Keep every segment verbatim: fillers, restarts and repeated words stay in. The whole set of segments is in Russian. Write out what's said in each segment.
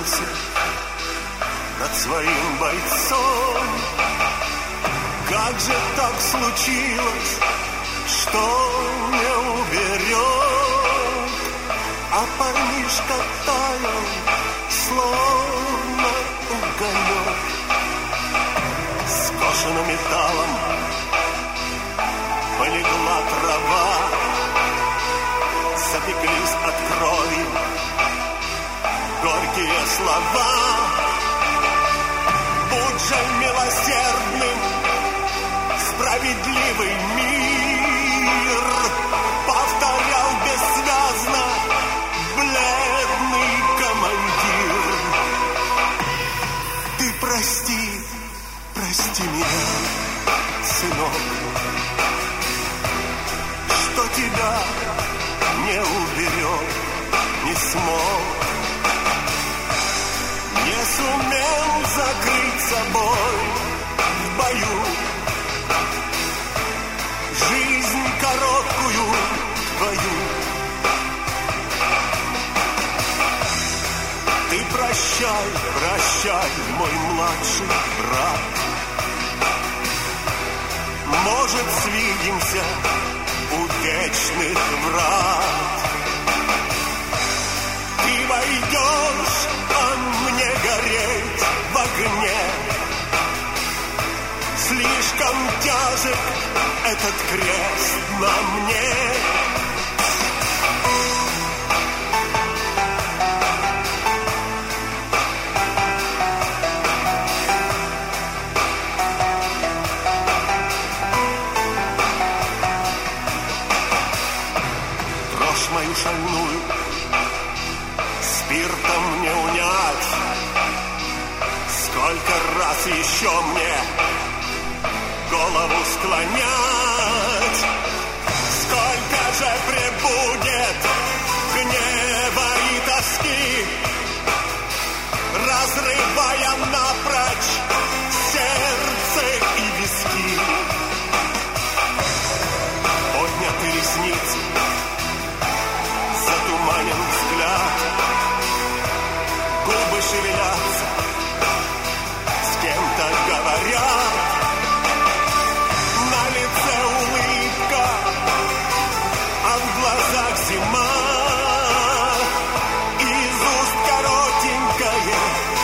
склонился над своим бойцом. Как же так случилось, что не уберег, а парнишка таял, словно уголек. Скошена металлом полегла трава, запеклись от крови горькие слова. Будь же милосердным, справедливый мир, повторял бессвязно бледный командир. Ты прости, прости меня, сынок, что тебя не уберег, не смог, не сумел закрыть собой в бою жизнь короткую твою. Ты прощай, прощай, мой младший брат. Может, свидимся у вечных врат. Ты войдешь, а мне гореть в огне. Слишком тяжек этот крест на мне. Дрожь мою шальную спиртом не унять. Сколько раз еще мне голову склонять? Сколько же пребудет гнева и тоски, разрывая напрочь сердце и виски? Подняты ресницы, затуманен взгляд, губы шевелятся, с кем-то говорят. На лице улыбка, а в глазах зима. Из уст коротенькое: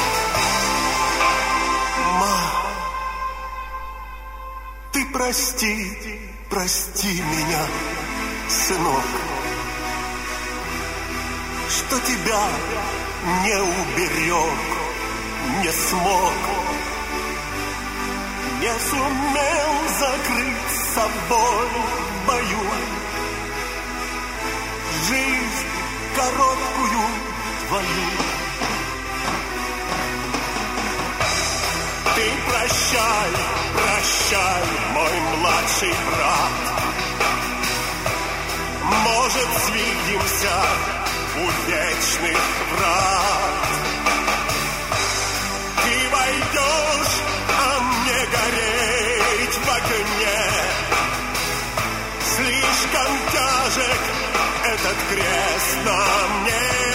ма, ты прости, прости меня, сынок, что тебя не уберег, не смог, не сумел закрыть собой в бою жизнь короткую твою. Ты прощай, прощай, мой младший брат. Может, свидимся у вечных врат. Ты войдешь, а мне гореть в огне. Слишком тяжек этот крест на мне.